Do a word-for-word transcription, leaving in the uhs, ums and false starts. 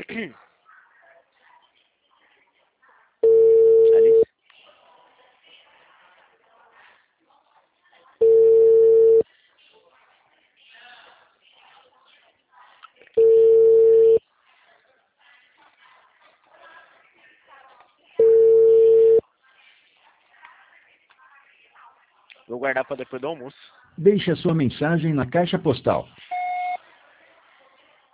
Alice? Vou guardar para depois do almoço. Deixe a sua mensagem na caixa postal